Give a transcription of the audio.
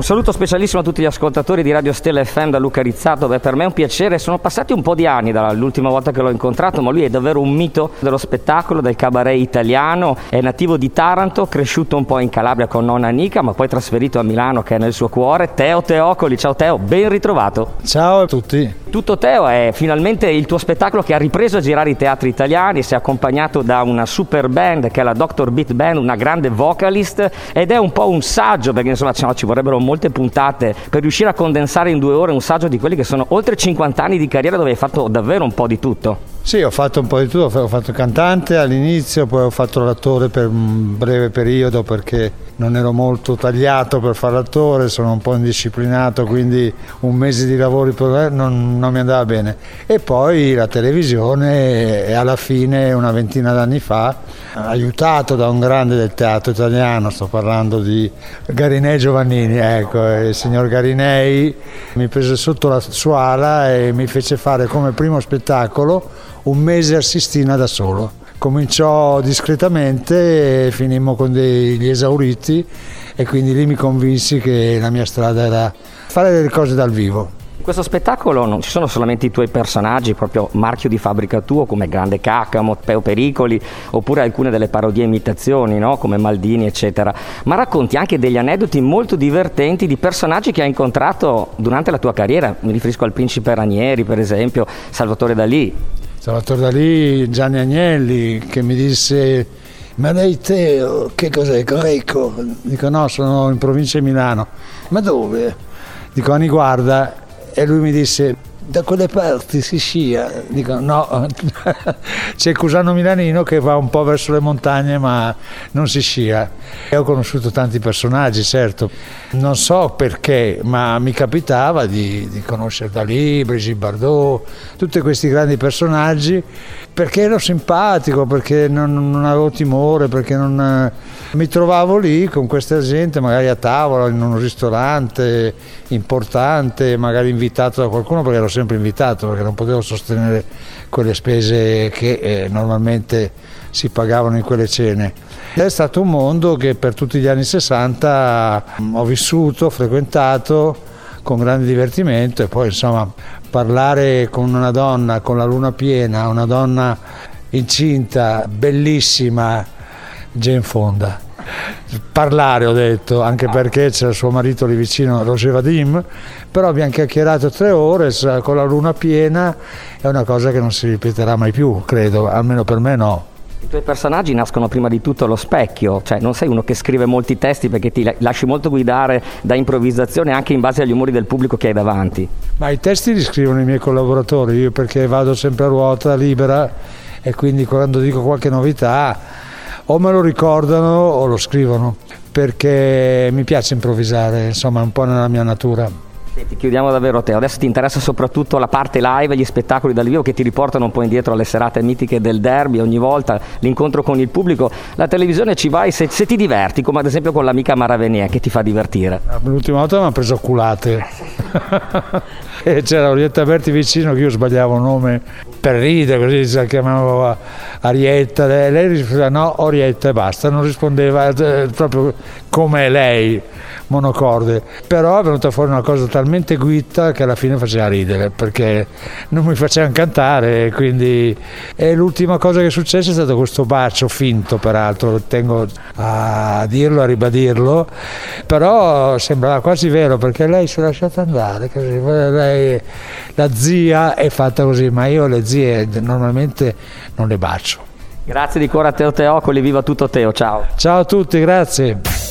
Un saluto specialissimo a tutti gli ascoltatori di Radio Stella FM da Luca Rizzato. Per me è un piacere, sono passati un po' di anni dall'ultima volta che l'ho incontrato, ma lui è davvero un mito dello spettacolo, del cabaret italiano, è nativo di Taranto, cresciuto un po' in Calabria con nonna Nica, ma poi trasferito a Milano che è nel suo cuore. Teo Teocoli, ciao Teo, ben ritrovato. Ciao a tutti. Tutto Teo è finalmente il tuo spettacolo che ha ripreso a girare i teatri italiani, si è accompagnato da una super band che è la Dr. Beat Band, una grande vocalist, ed è un po' un saggio, perché insomma ci vorrebbero molte puntate per riuscire a condensare in 2 ore un saggio di quelli che sono oltre 50 anni di carriera dove hai fatto davvero un po' di tutto. Sì, ho fatto un po' di tutto, ho fatto cantante all'inizio, poi ho fatto l'attore per un breve periodo perché non ero molto tagliato per fare l'attore, sono un po' indisciplinato, quindi un mese di lavori non mi andava bene. E poi la televisione, e alla fine, una ventina d'anni fa, aiutato da un grande del teatro italiano, sto parlando di Garinei Giovannini, ecco, il signor Garinei mi prese sotto la sua ala e mi fece fare come primo spettacolo un mese a Sistina da solo. Cominciò discretamente e finimmo con degli esauriti e quindi lì mi convinsi che la mia strada era fare delle cose dal vivo. In questo spettacolo non ci sono solamente i tuoi personaggi, proprio marchio di fabbrica tuo, come Grande Caccamo, Peo Pericoli, oppure alcune delle parodie e imitazioni, no? Come Maldini, eccetera, ma racconti anche degli aneddoti molto divertenti di personaggi che hai incontrato durante la tua carriera. Mi riferisco al Principe Ranieri, per esempio, Salvatore Dalì. Salvatore Dalì, Gianni Agnelli, che mi disse: ma lei Teo, che cos'è, greco? Dico no, sono in provincia di Milano. Ma dove? Dico Ani guarda, e lui mi disse: da quelle parti si scia. Dico no, c'è il Cusano milanino che va un po' verso le montagne ma non si scia. E ho conosciuto tanti personaggi, certo, non so perché, ma mi capitava di conoscere Dalì, Brigitte Bardot, tutti questi grandi personaggi, perché ero simpatico, perché non avevo timore, perché mi trovavo lì con questa gente, magari a tavola in un ristorante importante, magari invitato da qualcuno, perché ero sempre invitato, perché non potevo sostenere quelle spese che normalmente si pagavano in quelle cene. È stato un mondo che per tutti gli anni 60 ho vissuto, ho frequentato con grande divertimento, e poi insomma parlare con una donna con la luna piena, una donna incinta, bellissima, Jane Fonda. Parlare, ho detto, anche perché c'era suo marito lì vicino, Roger Vadim, però abbiamo chiacchierato 3 ore con la luna piena, è una cosa che non si ripeterà mai più, credo, almeno per me no. I tuoi personaggi nascono prima di tutto allo specchio, cioè non sei uno che scrive molti testi perché ti lasci molto guidare da improvvisazione anche in base agli umori del pubblico che hai davanti. Ma i testi li scrivono i miei collaboratori, io perché vado sempre a ruota libera e quindi quando dico qualche novità o me lo ricordano o lo scrivono, perché mi piace improvvisare, insomma è un po' nella mia natura. Ti chiudiamo davvero, Teo. Adesso ti interessa soprattutto la parte live, gli spettacoli dal vivo che ti riportano un po' indietro alle serate mitiche del derby, ogni volta l'incontro con il pubblico. La televisione ci vai se ti diverti, come ad esempio con l'amica Mara Venier, che ti fa divertire. L'ultima volta mi ha preso culate e c'era Orietta Berti vicino che io sbagliavo il nome per ridere, così la chiamavo Arietta, lei rispondeva no, Orietta e basta, non rispondeva proprio come lei, monocorde, però è venuta fuori una cosa talmente guitta che alla fine faceva ridere perché non mi facevano cantare, quindi e l'ultima cosa che è successa è stato questo bacio finto, peraltro tengo a dirlo, a ribadirlo, però sembrava quasi vero perché lei si è lasciata andare così. Lei, la zia è fatta così, ma io le zie normalmente non le bacio. Grazie di cuore a Teo Teocoli, viva tutto Teo, ciao. Ciao a tutti, grazie.